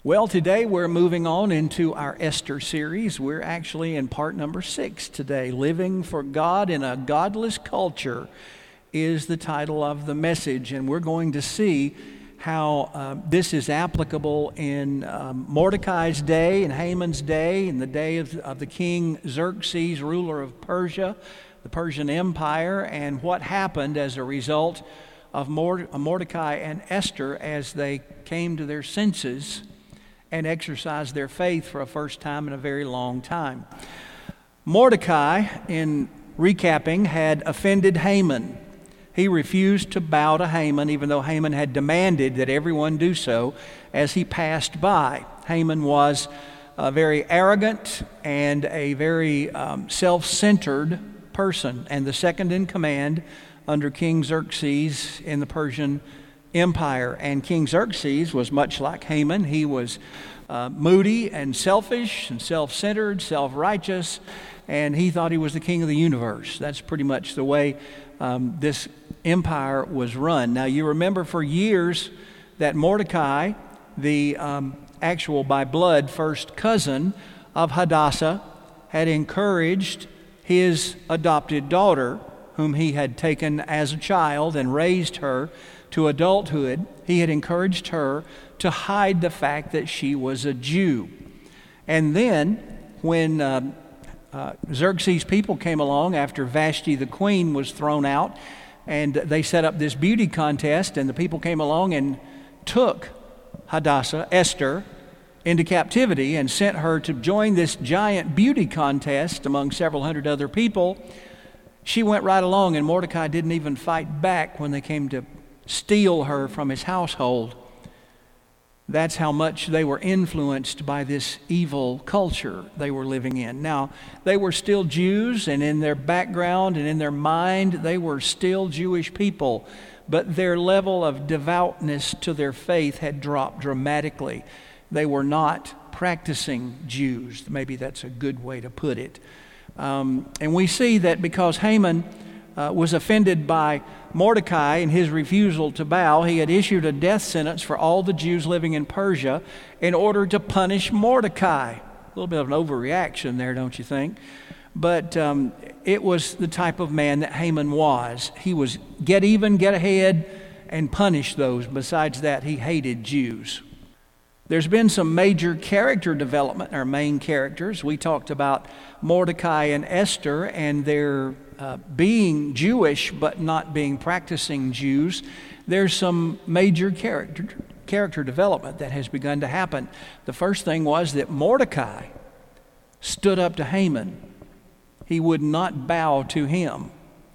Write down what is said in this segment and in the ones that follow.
Well, today we're moving on into our Esther series. We're actually in part number 6 today. Living for God in a Godless Culture is the title of the message, and we're going to see how this is applicable in Mordecai's day, and Haman's day, in the day of the king Xerxes, ruler of Persia, the Persian Empire, and what happened as a result of Mordecai and Esther as they came to their senses and exercised their faith for a first time in a very long time. Mordecai, in recapping, had offended Haman. He refused to bow to Haman, even though Haman had demanded that everyone do so as he passed by. Haman was very arrogant and a very self-centered person, and the second in command under King Xerxes in the Persian Empire. And King Xerxes was much like Haman. He was moody and selfish and self-centered, self-righteous, and he thought he was the king of the universe. That's pretty much the way this empire was run. Now, you remember for years that Mordecai, the actual by blood first cousin of Hadassah, had encouraged his adopted daughter, whom he had taken as a child and raised her to adulthood. He had encouraged her to hide the fact that she was a Jew. And then when Xerxes' people came along after Vashti the queen was thrown out, and they set up this beauty contest, and the people came along and took Hadassah, Esther, into captivity and sent her to join this giant beauty contest among several hundred other people. She went right along, and Mordecai didn't even fight back when they came to steal her from his household. That's how much they were influenced by this evil culture they were living in. Now, they were still Jews, and in their background and in their mind, they were still Jewish people. But their level of devoutness to their faith had dropped dramatically. They were not practicing Jews. Maybe that's a good way to put it. And we see that because Haman was offended by Mordecai and his refusal to bow, he had issued a death sentence for all the Jews living in Persia in order to punish Mordecai. A little bit of an overreaction there, don't you think? But it was the type of man that Haman was. He was get even, get ahead, and punish those. Besides that, he hated Jews. There's been some major character development, our main characters. We talked about Mordecai and Esther and their being Jewish but not being practicing Jews. There's some major character development that has begun to happen. The first thing was that Mordecai stood up to Haman. He would not bow to him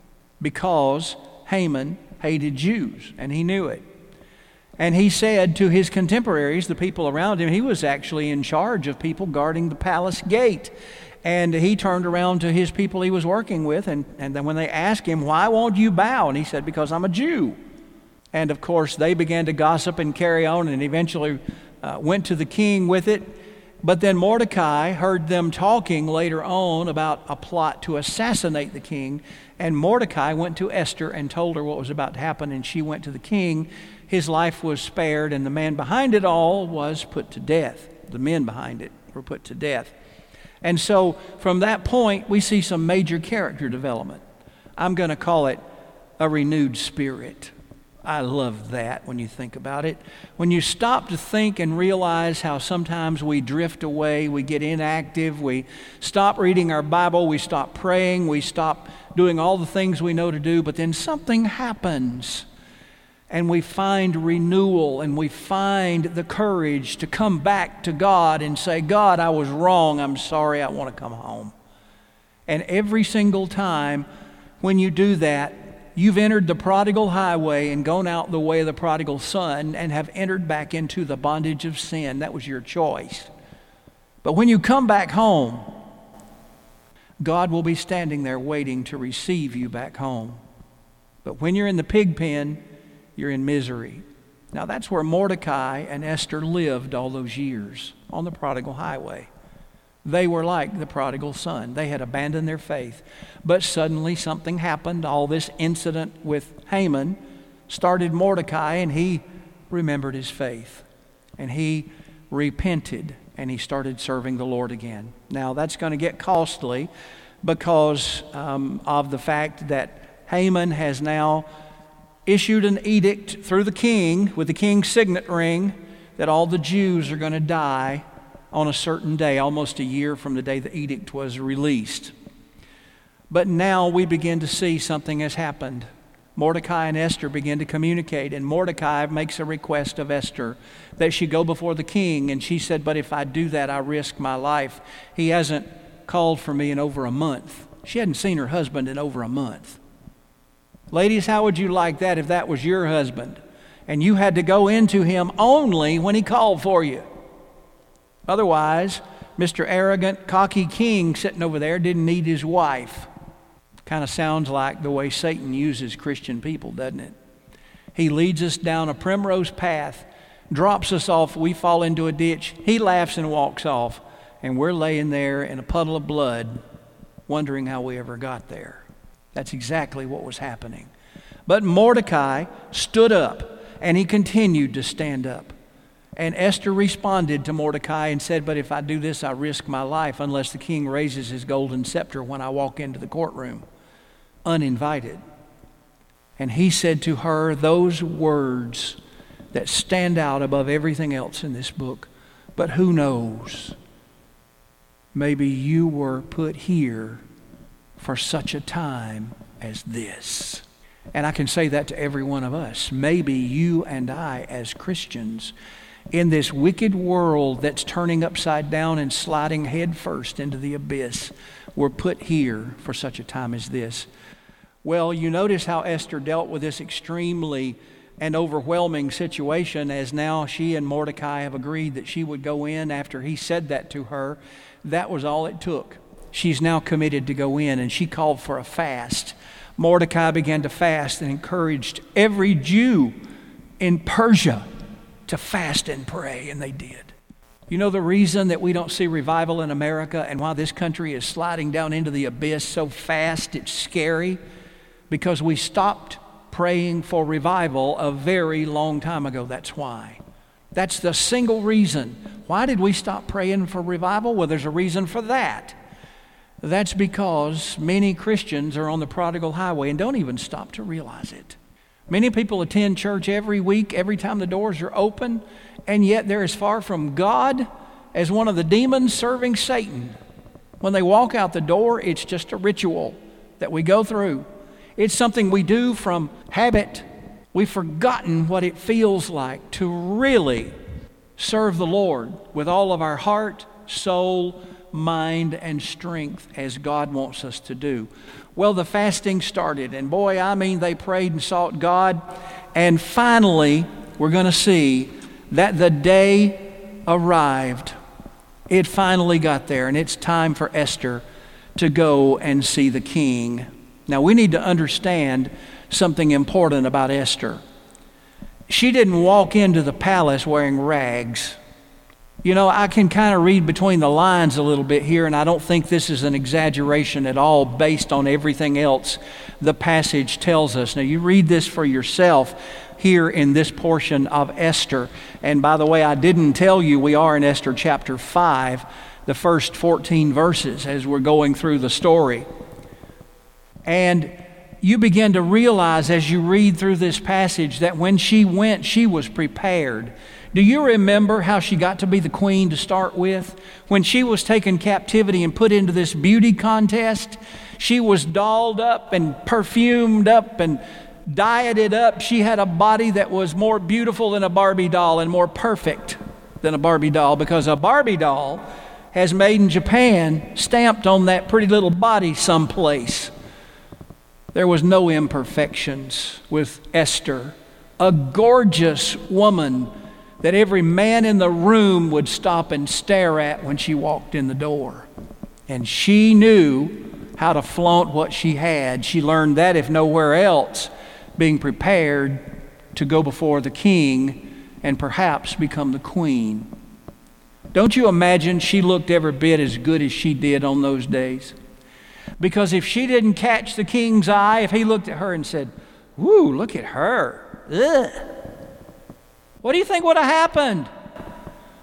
because Haman hated Jews, and he knew it. And he said to his contemporaries, the people around him, he was actually in charge of people guarding the palace gate. And he turned around to his people he was working with, and then when they asked him, "Why won't you bow?" And he said, "Because I'm a Jew." And of course, they began to gossip and carry on, and eventually went to the king with it. But then Mordecai heard them talking later on about a plot to assassinate the king. And Mordecai went to Esther and told her what was about to happen, and she went to the king. His life was spared, and the man behind it all was put to death. The men behind it were put to death. And so from that point, we see some major character development. I'm going to call it a renewed spirit. I love that when you think about it. When you stop to think and realize how sometimes we drift away, we get inactive, we stop reading our Bible, we stop praying, we stop doing all the things we know to do, but then something happens. And we find renewal, and we find the courage to come back to God and say, "God, I was wrong. I'm sorry. I want to come home." And every single time when you do that, you've entered the prodigal highway and gone out the way of the prodigal son and have entered back into the bondage of sin. That was your choice. But when you come back home, God will be standing there waiting to receive you back home. But when you're in the pig pen, you're in misery. Now that's where Mordecai and Esther lived all those years, on the prodigal highway. They were like the prodigal son. They had abandoned their faith. But suddenly something happened. All this incident with Haman started Mordecai, and he remembered his faith. And he repented and he started serving the Lord again. Now that's going to get costly because of the fact that Haman has now issued an edict through the king with the king's signet ring that all the Jews are going to die on a certain day, almost a year from the day the edict was released. But now we begin to see something has happened. Mordecai and Esther begin to communicate, and Mordecai makes a request of Esther that she go before the king, and she said, but if I do that, I risk my life. He hasn't called for me in over a month. She hadn't seen her husband in over a month. Ladies, how would you like that if that was your husband and you had to go into him only when he called for you? Otherwise, Mr. Arrogant, cocky king sitting over there didn't need his wife. Kind of sounds like the way Satan uses Christian people, doesn't it? He leads us down a primrose path, drops us off, we fall into a ditch, he laughs and walks off, and we're laying there in a puddle of blood, wondering how we ever got there. That's exactly what was happening. But Mordecai stood up, and he continued to stand up. And Esther responded to Mordecai and said, but if I do this, I risk my life unless the king raises his golden scepter when I walk into the courtroom, uninvited. And he said to her those words that stand out above everything else in this book. But who knows? Maybe you were put here for such a time as this. And I can say that to every one of us. Maybe you and I as Christians in this wicked world that's turning upside down and sliding head first into the abyss, were put here for such a time as this. Well, you notice how Esther dealt with this extremely and overwhelming situation, as now she and Mordecai have agreed that she would go in after he said that to her. That was all it took. She's now committed to go in, and she called for a fast. Mordecai began to fast and encouraged every Jew in Persia to fast and pray, and they did. You know the reason that we don't see revival in America and why this country is sliding down into the abyss so fast, it's scary? Because we stopped praying for revival a very long time ago. That's why. That's the single reason. Why did we stop praying for revival? Well, there's a reason for that. That's because many Christians are on the prodigal highway and don't even stop to realize it. Many people attend church every week, every time the doors are open, and yet they're as far from God as one of the demons serving Satan. When they walk out the door, it's just a ritual that we go through. It's something we do from habit. We've forgotten what it feels like to really serve the Lord with all of our heart, soul, mind, and strength as God wants us to do. Well, the fasting started, and boy, I mean, they prayed and sought God, and finally, we're going to see that the day arrived. It finally got there, and it's time for Esther to go and see the king. Now, we need to understand something important about Esther. She didn't walk into the palace wearing rags. You know, I can kind of read between the lines a little bit here, and I don't think this is an exaggeration at all based on everything else the passage tells us. Now, you read this for yourself here in this portion of Esther. And by the way, I didn't tell you we are in Esther chapter 5, the first 14 verses as we're going through the story. And you begin to realize as you read through this passage that when she went, she was prepared. Do you remember how she got to be the queen to start with? When she was taken captivity and put into this beauty contest, she was dolled up and perfumed up and dieted up. She had a body that was more beautiful than a Barbie doll and more perfect than a Barbie doll, because a Barbie doll has made in Japan stamped on that pretty little body someplace. There was no imperfections with Esther, a gorgeous woman that every man in the room would stop and stare at when she walked in the door. And she knew how to flaunt what she had. She learned that, if nowhere else, being prepared to go before the king and perhaps become the queen. Don't you imagine she looked every bit as good as she did on those days? Because if she didn't catch the king's eye, if he looked at her and said, "Woo, look at her. Ugh," what do you think would have happened?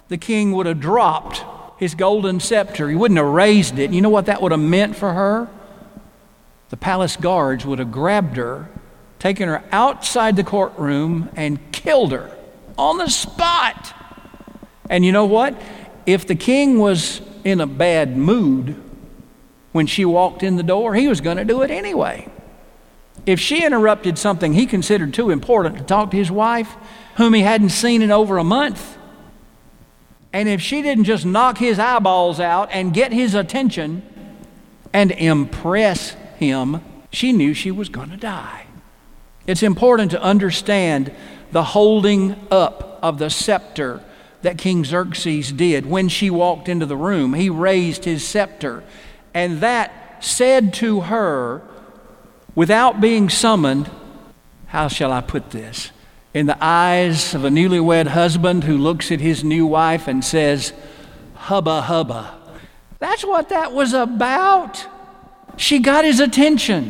the king would have dropped his golden scepter. He wouldn't have raised it. You know what that would have meant for her? The palace guards would have grabbed her, taken her outside the courtroom, and killed her on the spot. And you know what? If the king was in a bad mood when she walked in the door, he was going to do it anyway. If she interrupted something he considered too important to talk to his wife, whom he hadn't seen in over a month, and if she didn't just knock his eyeballs out and get his attention and impress him, she knew she was going to die. It's important to understand the holding up of the scepter that King Xerxes did. When she walked into the room, he raised his scepter, and that said to her, without being summoned, how shall I put this? In the eyes of a newlywed husband who looks at his new wife and says, hubba hubba. That's what that was about. She got his attention.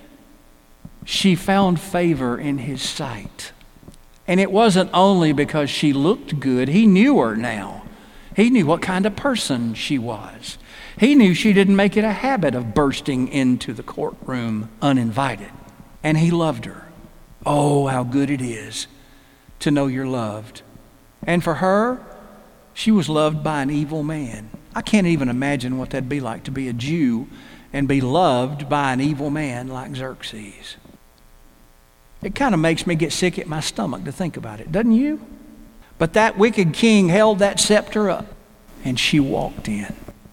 She found favor in his sight. And it wasn't only because she looked good. He knew her now. He knew what kind of person she was. He knew she didn't make it a habit of bursting into the courtroom uninvited. And he loved her. Oh, how good it is to know you're loved. And for her, she was loved by an evil man. I can't even imagine what that'd be like to be a Jew and be loved by an evil man like Xerxes. It kind of makes me get sick at my stomach to think about it, doesn't you? But that wicked king held that scepter up, and she walked in.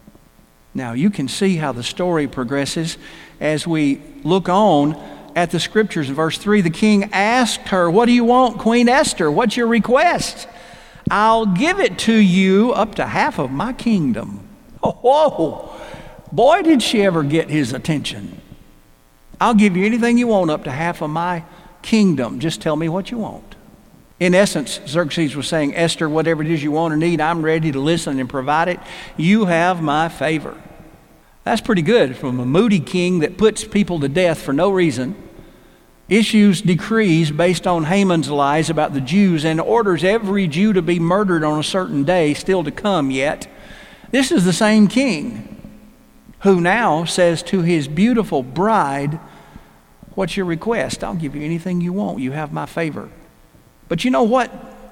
Now, you can see how the story progresses as we look on at the scriptures. In verse 3, the king asked her, what do you want, Queen Esther? What's your request? I'll give it to you up to half of my kingdom. Oh, whoa. Boy, did she ever get his attention. I'll give you anything you want up to half of my kingdom. Just tell me what you want. In essence, Xerxes was saying, Esther, whatever it is you want or need, I'm ready to listen and provide it. You have my favor. That's pretty good from a moody king that puts people to death for no reason, issues decrees based on Haman's lies about the Jews, and orders every Jew to be murdered on a certain day still to come yet. This is the same king who now says to his beautiful bride, what's your request? I'll give you anything you want. You have my favor. But you know what?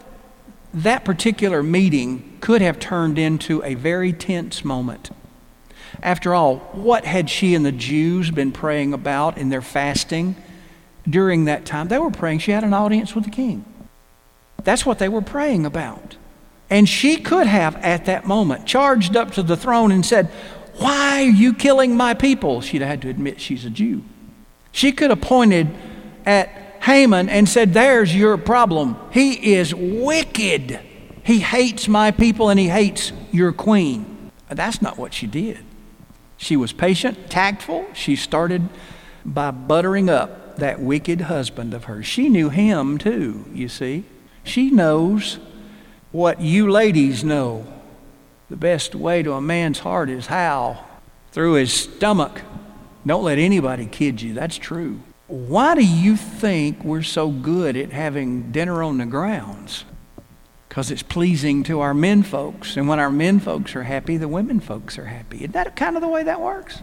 That particular meeting could have turned into a very tense moment. After all, what had she and the Jews been praying about in their fasting during that time? They were praying she had an audience with the king. That's what they were praying about. And she could have, at that moment, charged up to the throne and said, why are you killing my people? She'd have had to admit she's a Jew. She could have pointed at Haman and said, there's your problem. He is wicked. He hates my people and he hates your queen. That's not what she did. She was patient, tactful. She started by buttering up that wicked husband of hers. She knew him too, you see. She knows what you ladies know. The best way to a man's heart is how? Through his stomach. Don't let anybody kid you. That's true. Why do you think we're so good at having dinner on the grounds? Because it's pleasing to our men folks. And when our men folks are happy, the women folks are happy. Isn't that kind of the way that works?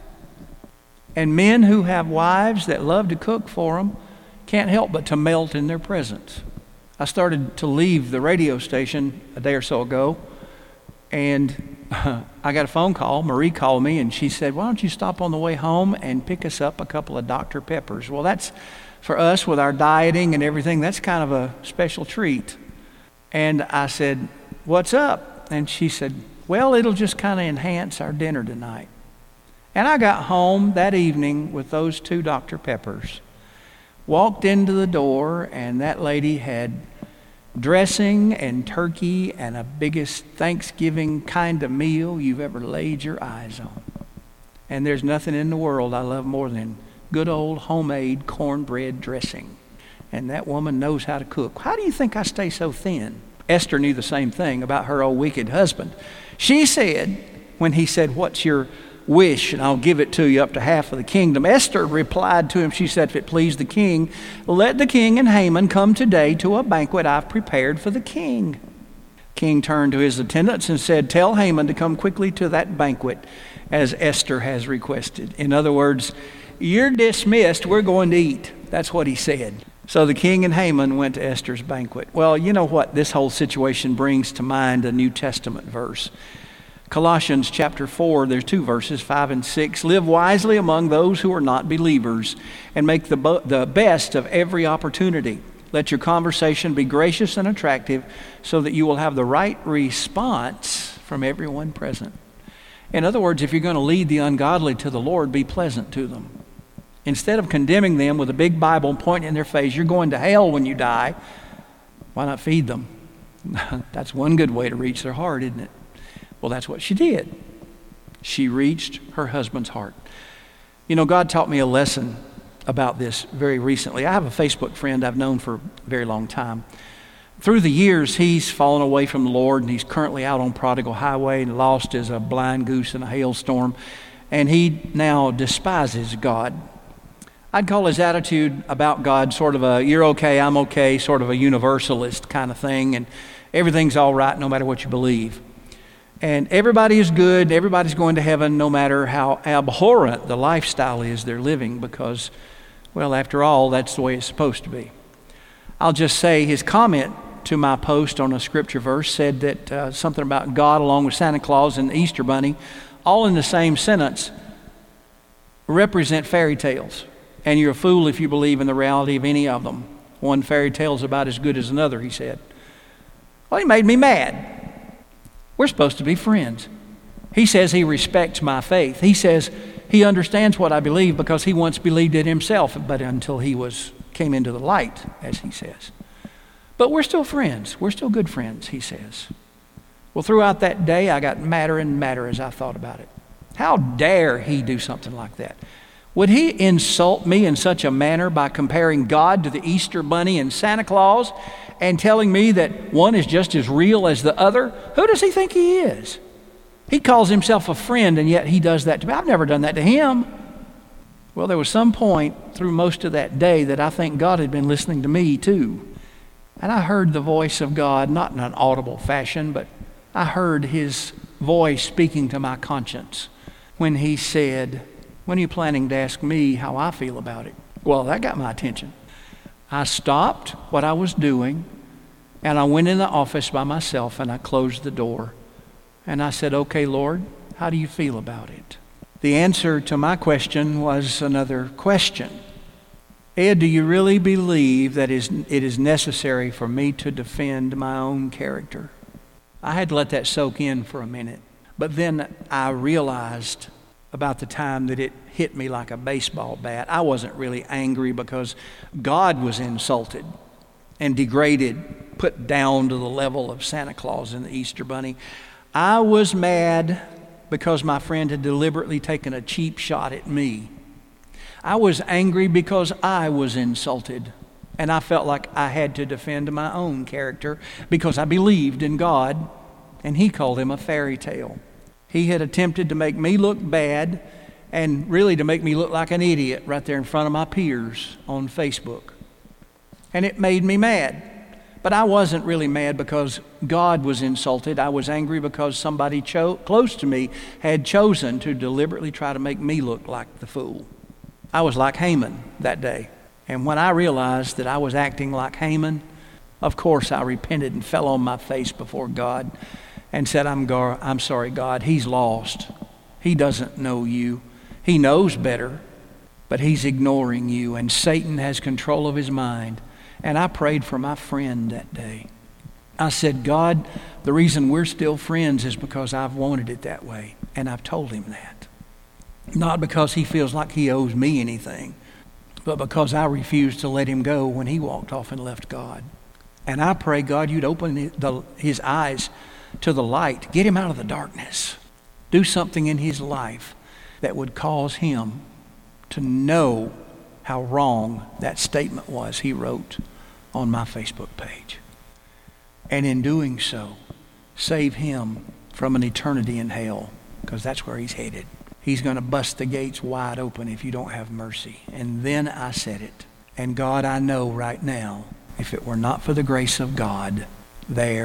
And men who have wives that love to cook for them can't help but to melt in their presence. I started to leave the radio station a day or so ago, and I got a phone call. Marie called me, and she said, why don't you stop on the way home and pick us up a couple of Dr. Peppers? Well, that's, for us with our dieting and everything, that's kind of a special treat. And I said, what's up? And she said, well, it'll just kind of enhance our dinner tonight. And I got home that evening with those 2 Dr. Peppers. Walked into the door, and that lady had dressing and turkey and a biggest Thanksgiving kind of meal you've ever laid your eyes on. And there's nothing in the world I love more than good old homemade cornbread dressing. And that woman knows how to cook. How do you think I stay so thin? Esther knew the same thing about her old wicked husband. She said, when he said, what's your wish, and I'll give it to you up to half of the kingdom. Esther replied to him, she said, if it please the king, let the king and Haman come today to a banquet I've prepared for the king. King turned to his attendants and said, "Tell Haman to come quickly to that banquet as Esther has requested." In other words, "You're dismissed. We're going to eat." That's what he said. So the king and Haman went to Esther's banquet. Well, you know what this whole situation brings to mind? A New Testament verse. Colossians chapter 4, there's 2 verses, 5 and 6. "Live wisely among those who are not believers, and make the best of every opportunity. Let your conversation be gracious and attractive, so that you will have the right response from everyone present." In other words, if you're going to lead the ungodly to the Lord, be pleasant to them. Instead of condemning them with a big Bible pointing in their face, "You're going to hell when you die," why not feed them? That's one good way to reach their heart, isn't it? Well, that's what she did. She reached her husband's heart. You know, God taught me a lesson about this very recently. I have a Facebook friend I've known for a very long time. Through the years, he's fallen away from the Lord, and he's currently out on Prodigal Highway and lost as a blind goose in a hailstorm, and he now despises God. I'd call his attitude about God sort of a "you're okay, I'm okay," sort of a universalist kind of thing, and everything's all right no matter what you believe. And everybody is good, everybody's going to heaven no matter how abhorrent the lifestyle is they're living, because, well, after all, that's the way it's supposed to be. I'll just say his comment to my post on a scripture verse said that something about God along with Santa Claus and the Easter Bunny, all in the same sentence, represent fairy tales. And you're a fool if you believe in the reality of any of them. One fairy tale is about as good as another, he said. Well, he made me mad. We're supposed to be friends. He says he respects my faith. He says he understands what I believe because he once believed it himself, but until he came into the light, as he says. But we're still friends. We're still good friends, he says. Well, throughout that day, I got madder and madder as I thought about it. How dare he do something like that? Would he insult me in such a manner by comparing God to the Easter Bunny and Santa Claus and telling me that one is just as real as the other? Who does he think he is? He calls himself a friend, and yet he does that to me. I've never done that to him. Well, there was some point through most of that day that I think God had been listening to me too. And I heard the voice of God, not in an audible fashion, but I heard his voice speaking to my conscience when he said, "When are you planning to ask me how I feel about it?" Well, that got my attention. I stopped what I was doing, and I went in the office by myself, and I closed the door. And I said, "Okay, Lord, how do you feel about it?" The answer to my question was another question. "Ed, do you really believe that it is necessary for me to defend my own character?" I had to let that soak in for a minute. But then I realized about the time that it hit me like a baseball bat. I wasn't really angry because God was insulted and degraded, put down to the level of Santa Claus and the Easter Bunny. I was mad because my friend had deliberately taken a cheap shot at me. I was angry because I was insulted, and I felt like I had to defend my own character because I believed in God, and he called him a fairy tale. He had attempted to make me look bad and really to make me look like an idiot right there in front of my peers on Facebook. And it made me mad. But I wasn't really mad because God was insulted. I was angry because somebody close to me had chosen to deliberately try to make me look like the fool. I was like Haman that day. And when I realized that I was acting like Haman, of course I repented and fell on my face before God and said, I'm sorry, God, he's lost. He doesn't know you. He knows better, but he's ignoring you, and Satan has control of his mind. And I prayed for my friend that day. I said, God, the reason we're still friends is because I've wanted it that way, and I've told him that. Not because he feels like he owes me anything, but because I refused to let him go when he walked off and left God. And I pray, God, you'd open his eyes to the light. Get him out of the darkness. Do something in his life that would cause him to know how wrong that statement was he wrote on my Facebook page. And in doing so, save him from an eternity in hell, because that's where he's headed. He's going to bust the gates wide open if you don't have mercy. And then I said it. And God, I know right now, if it were not for the grace of God there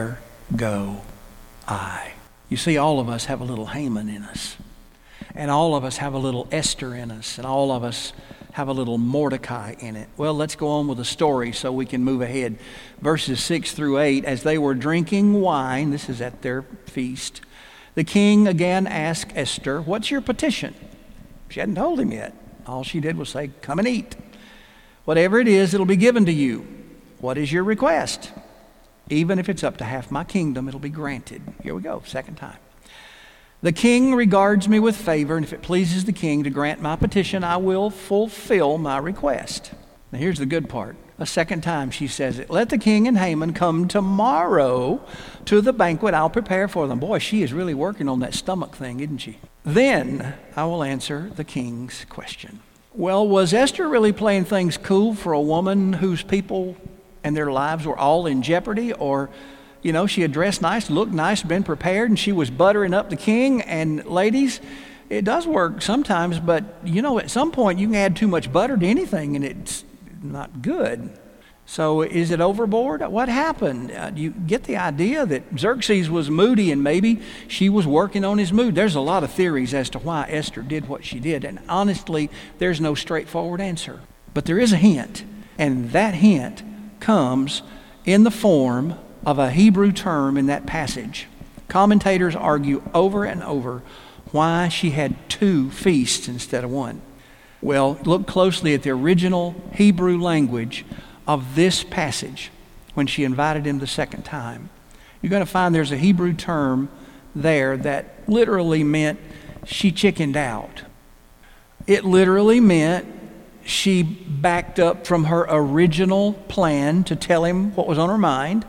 go I. You see, all of us have a little Haman in us. And all of us have a little Esther in us. And all of us have a little Mordecai in it. Well, let's go on with the story so we can move ahead. Verses 6 through 8, as they were drinking wine, this is at their feast, the king again asked Esther, "What's your petition?" She hadn't told him yet. All she did was say, "Come and eat. Whatever it is, it'll be given to you. What is your request? Even if it's up to half my kingdom, it'll be granted." Here we go, second time. "The king regards me with favor, and if it pleases the king to grant my petition, I will fulfill my request." Now here's the good part. A second time she says it. "Let the king and Haman come tomorrow to the banquet I'll prepare for them." Boy, she is really working on that stomach thing, isn't she? "Then I will answer the king's question." Well, was Esther really playing things cool for a woman whose people and their lives were all in jeopardy? Or, you know, she had dressed nice, looked nice, been prepared, and she was buttering up the king. And ladies, it does work sometimes, but, you know, at some point you can add too much butter to anything and it's not good. So is it overboard? What happened? You get the idea that Xerxes was moody and maybe she was working on his mood. There's a lot of theories as to why Esther did what she did. And honestly, there's no straightforward answer. But there is a hint. And that hint comes in the form of a Hebrew term in that passage. Commentators argue over and over why she had 2 feasts instead of 1. Well, look closely at the original Hebrew language of this passage when she invited him the second time. You're going to find there's a Hebrew term there that literally meant she chickened out. It literally meant she backed up from her original plan to tell him what was on her mind.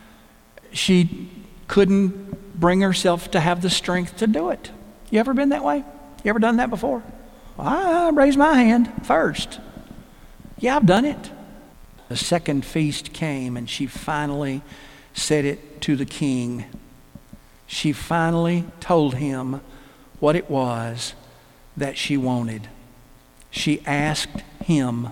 She couldn't bring herself to have the strength to do it. You ever been that way? You ever done that before? I raise my hand first. Yeah, I've done it. The second feast came and she finally said it to the king. She finally told him what it was that she wanted. She asked him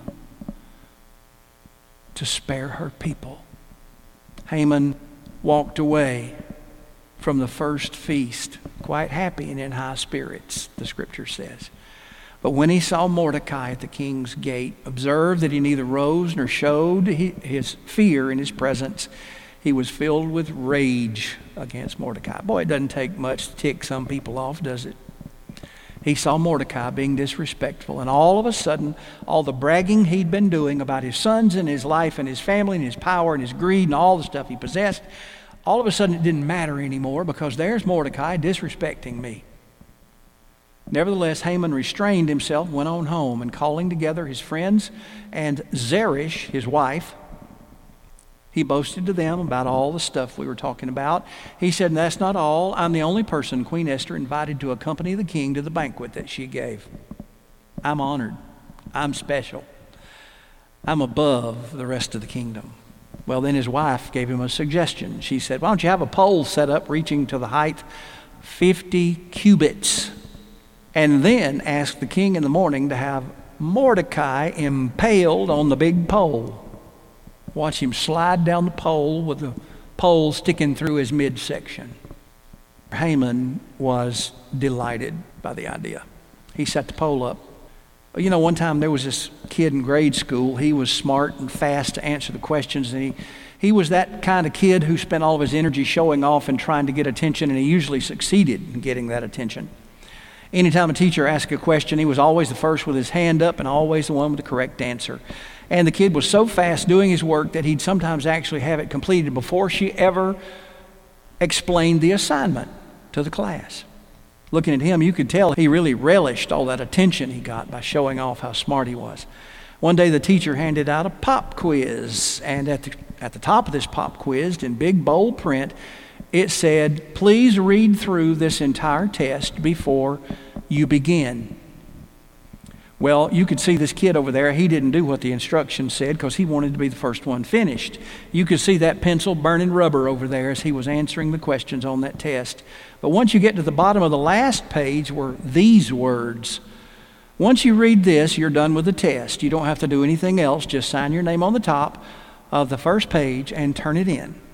to spare her people. Haman walked away from the first feast quite happy and in high spirits, the scripture says. But when he saw Mordecai at the king's gate, observed that he neither rose nor showed his fear in his presence, he was filled with rage against Mordecai. Boy, it doesn't take much to tick some people off, does it? He saw Mordecai being disrespectful, and all of a sudden, all the bragging he'd been doing about his sons and his life and his family and his power and his greed and all the stuff he possessed, all of a sudden it didn't matter anymore because there's Mordecai disrespecting me. Nevertheless, Haman restrained himself, went on home, and calling together his friends and Zeresh, his wife, he boasted to them about all the stuff we were talking about. He said, "That's not all. I'm the only person Queen Esther invited to accompany the king to the banquet that she gave. I'm honored. I'm special. I'm above the rest of the kingdom." Well, then his wife gave him a suggestion. She said, "Why don't you have a pole set up reaching to the height 50 cubits? And then ask the king in the morning to have Mordecai impaled on the big pole. Watch him slide down the pole with the pole sticking through his midsection." Haman was delighted by the idea. He set the pole up. You know, one time there was this kid in grade school. He was smart and fast to answer the questions, and he was that kind of kid who spent all of his energy showing off and trying to get attention, and he usually succeeded in getting that attention. Anytime a teacher asked a question, he was always the first with his hand up and always the one with the correct answer. And the kid was so fast doing his work that he'd sometimes actually have it completed before she ever explained the assignment to the class. Looking at him, you could tell he really relished all that attention he got by showing off how smart he was. One day the teacher handed out a pop quiz, and at the top of this pop quiz, in big bold print, it said, "Please read through this entire test before you begin." Well, you could see this kid over there. He didn't do what the instructions said because he wanted to be the first one finished. You could see that pencil burning rubber over there as he was answering the questions on that test. But once you get to the bottom of the last page were these words. Once you read this, you're done with the test. You don't have to do anything else. Just sign your name on the top of the first page and turn it in.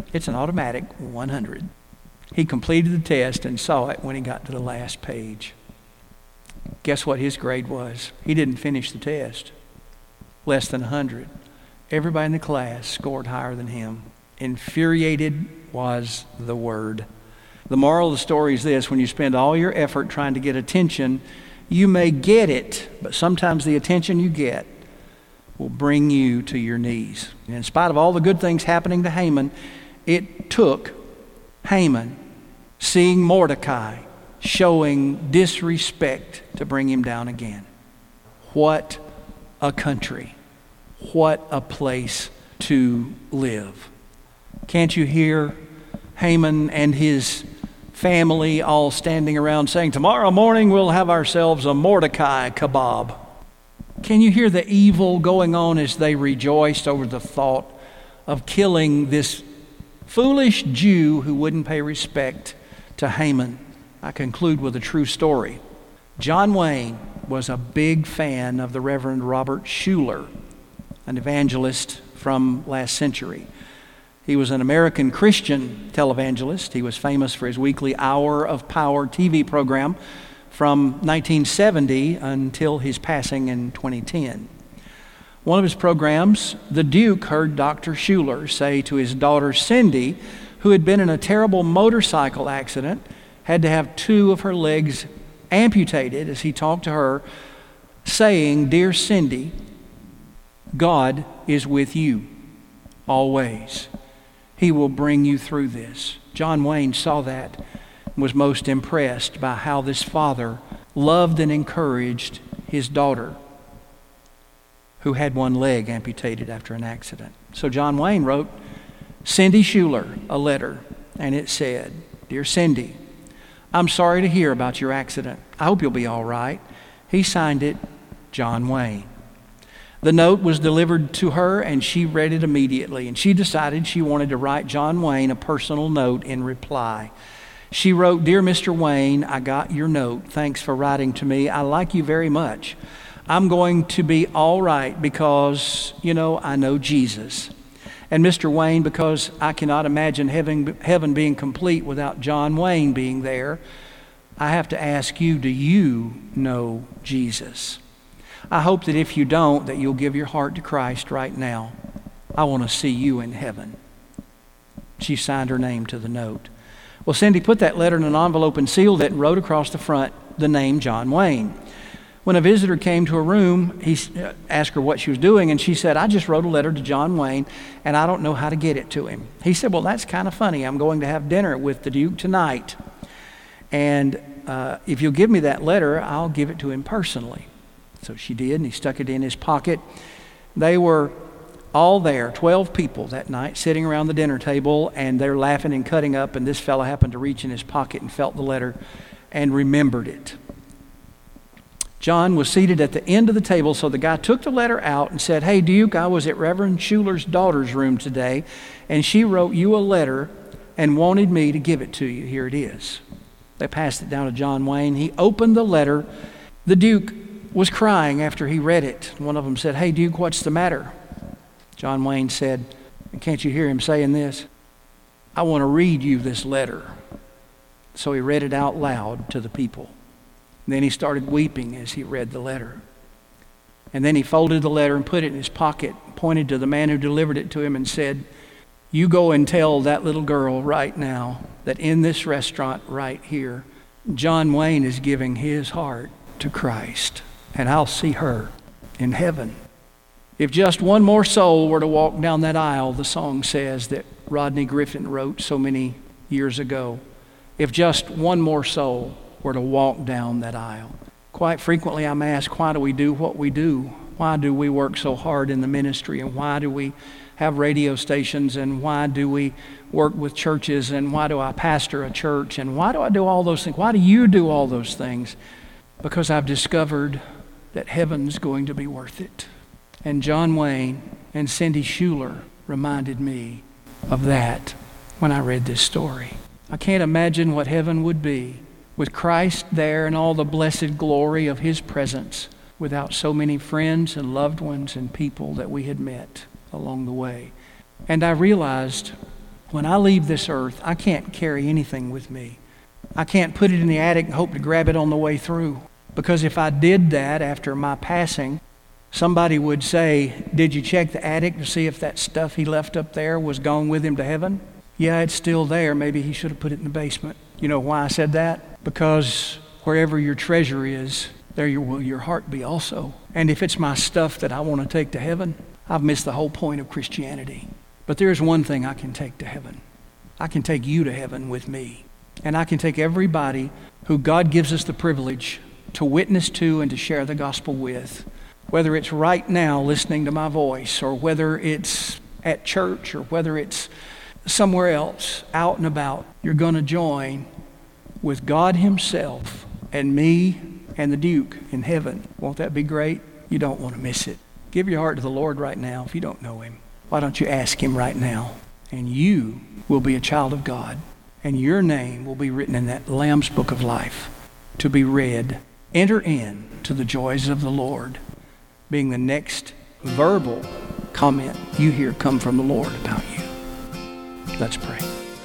It's an automatic 100. He completed the test and saw it when he got to the last page. Guess what his grade was? He didn't finish the test. Less than 100. Everybody in the class scored higher than him. Infuriated was the word. The moral of the story is this: when you spend all your effort trying to get attention, you may get it, but sometimes the attention you get will bring you to your knees. And in spite of all the good things happening to Haman, it took Haman seeing Mordecai showing disrespect to bring him down again. What a country. What a place to live. Can't you hear Haman and his family all standing around saying, tomorrow morning we'll have ourselves a Mordecai kebab? Can you hear the evil going on as they rejoiced over the thought of killing this foolish Jew who wouldn't pay respect to Haman? I conclude with a true story. John Wayne was a big fan of the Reverend Robert Schuller, an evangelist from last century. He was an American Christian televangelist. He was famous for his weekly Hour of Power TV program from 1970 until his passing in 2010. One of his programs, the Duke heard Dr. Schuller say to his daughter Cindy, who had been in a terrible motorcycle accident, had to have 2 of her legs amputated, as he talked to her, saying, "Dear Cindy, God is with you always. He will bring you through this." John Wayne saw that and was most impressed by how this father loved and encouraged his daughter, who had one leg amputated after an accident. So John Wayne wrote Cindy Schuller a letter, and it said, "Dear Cindy, I'm sorry to hear about your accident. I hope you'll be all right." He signed it, John Wayne. The note was delivered to her, and she read it immediately, and she decided she wanted to write John Wayne a personal note in reply. She wrote, "Dear Mr. Wayne, I got your note. Thanks for writing to me. I like you very much. I'm going to be all right because, I know Jesus. And Mr. Wayne, because I cannot imagine heaven being complete without John Wayne being there, I have to ask you, do you know Jesus? I hope that if you don't, that you'll give your heart to Christ right now. I want to see you in heaven." She signed her name to the note. Well, Cindy put that letter in an envelope and sealed it and wrote across the front the name John Wayne. When a visitor came to her room, he asked her what she was doing, and she said, "I just wrote a letter to John Wayne, and I don't know how to get it to him." He said, "Well, that's kind of funny. I'm going to have dinner with the Duke tonight, and if you'll give me that letter, I'll give it to him personally." So she did, and he stuck it in his pocket. They were all there, 12 people that night, sitting around the dinner table, and they're laughing and cutting up, and this fellow happened to reach in his pocket and felt the letter and remembered it. John was seated at the end of the table, so the guy took the letter out and said, "Hey, Duke, I was at Reverend Schuller's daughter's room today, and she wrote you a letter and wanted me to give it to you. Here it is." They passed it down to John Wayne. He opened the letter. The Duke was crying after he read it. One of them said, "Hey, Duke, what's the matter?" John Wayne said, and can't you hear him saying this? "I want to read you this letter." So he read it out loud to the people. And then he started weeping as he read the letter. And then he folded the letter and put it in his pocket, pointed to the man who delivered it to him and said, "You go and tell that little girl right now that in this restaurant right here, John Wayne is giving his heart to Christ, and I'll see her in heaven." If just one more soul were to walk down that aisle, the song says that Rodney Griffin wrote so many years ago, if just one more soul were to walk down that aisle. Quite frequently I'm asked, why do we do what we do? Why do we work so hard in the ministry? And why do we have radio stations? And why do we work with churches? And why do I pastor a church? And why do I do all those things? Why do you do all those things? Because I've discovered that heaven's going to be worth it. And John Wayne and Cindy Schuller reminded me of that when I read this story. I can't imagine what heaven would be with Christ there and all the blessed glory of his presence without so many friends and loved ones and people that we had met along the way. And I realized When I leave this earth, I can't carry anything with me. I can't put it in the attic and hope to grab it on the way through. Because if I did that after my passing, somebody would say, did you check the attic to see if that stuff he left up there was gone with him to heaven? Yeah, it's still there. Maybe he should have put it in the basement. You know why I said that? Because wherever your treasure is, there will your heart be also. And if it's my stuff that I want to take to heaven, I've missed the whole point of Christianity. But there's one thing I can take to heaven. I can take you to heaven with me. And I can take everybody who God gives us the privilege to witness to and to share the gospel with. Whether it's right now listening to my voice, or whether it's at church, or whether it's somewhere else, out and about, you're going to join with God himself and me and the Duke in heaven. Won't that be great? You don't want to miss it. Give your heart to the Lord right now if you don't know him. Why don't you ask him right now? And you will be a child of God. And your name will be written in that Lamb's Book of Life to be read. Enter in to the joys of the Lord, being the next verbal comment you hear come from the Lord about you. Let's pray.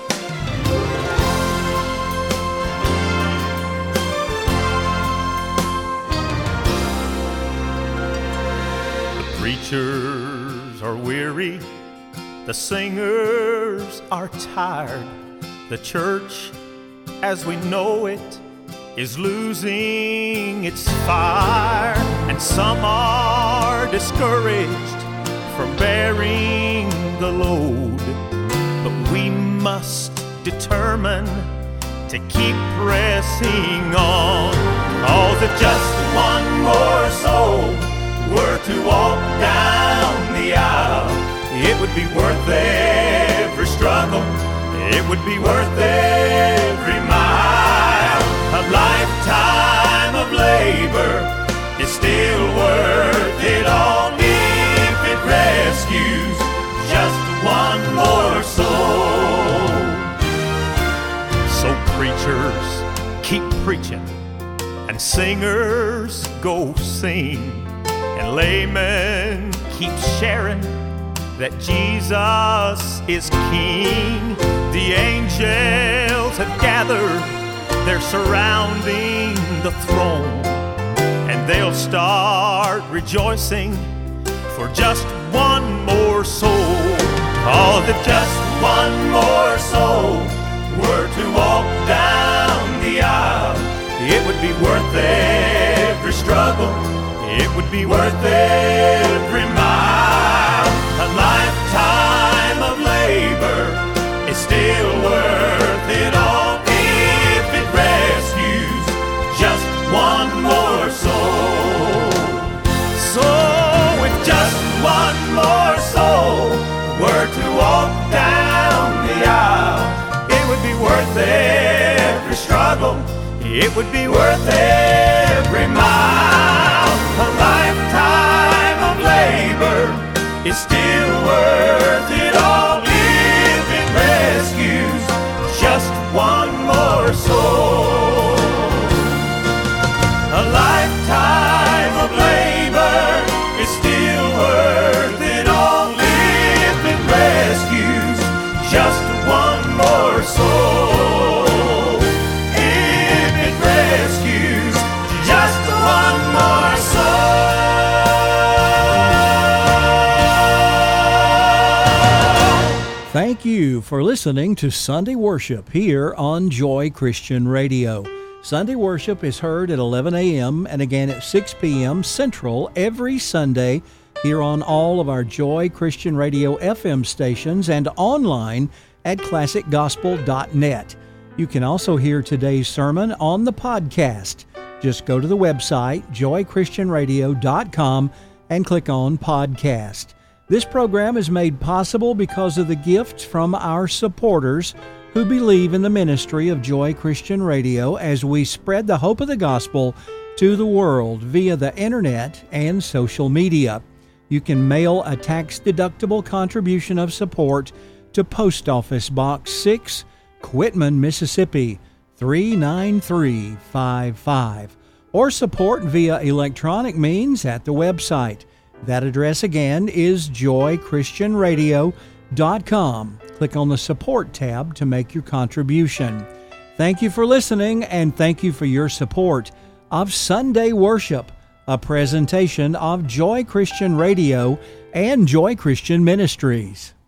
The preachers are weary, the singers are tired. The church, as we know it, is losing its fire, and some are discouraged from bearing the load. But we must determine to keep pressing on. Cause if just one more soul were to walk down the aisle, it would be worth every struggle. It would be worth every mile. A lifetime of labor is still worth it all if it rescues just one more soul. So preachers, keep preaching, and singers, go sing, and laymen, keep sharing that Jesus is King. The angels have gathered, they're surrounding the throne, and they'll start rejoicing for just one more soul. Cause if just one more soul were to walk down the aisle, it would be worth every struggle. It would be worth every mile. A lifetime of labor is still worth it all if it rescues just one more soul. So if just one more soul were to walk down the aisle, it would be worth every struggle. It would be worth every mile. A lifetime of labor is still worth it all if it rescues just one more soul. A lifetime of labor is still worth it all if it rescues just one more soul. If it rescues just one more soul. Thank you for listening to Sunday Worship here on Joy Christian Radio. Sunday Worship is heard at 11 a.m. and again at 6 p.m. Central every Sunday here on all of our Joy Christian Radio FM stations and online at classicgospel.net. You can also hear today's sermon on the podcast. Just go to the website, joychristianradio.com, and click on Podcast. This program is made possible because of the gifts from our supporters who believe in the ministry of Joy Christian Radio as we spread the hope of the gospel to the world via the internet and social media. You can mail a tax-deductible contribution of support to Post Office Box 6, Quitman, Mississippi, 39355, or support via electronic means at the website. That address again is joychristianradio.com. Click on the Support tab to make your contribution. Thank you for listening, and thank you for your support of Sunday Worship, a presentation of Joy Christian Radio and Joy Christian Ministries.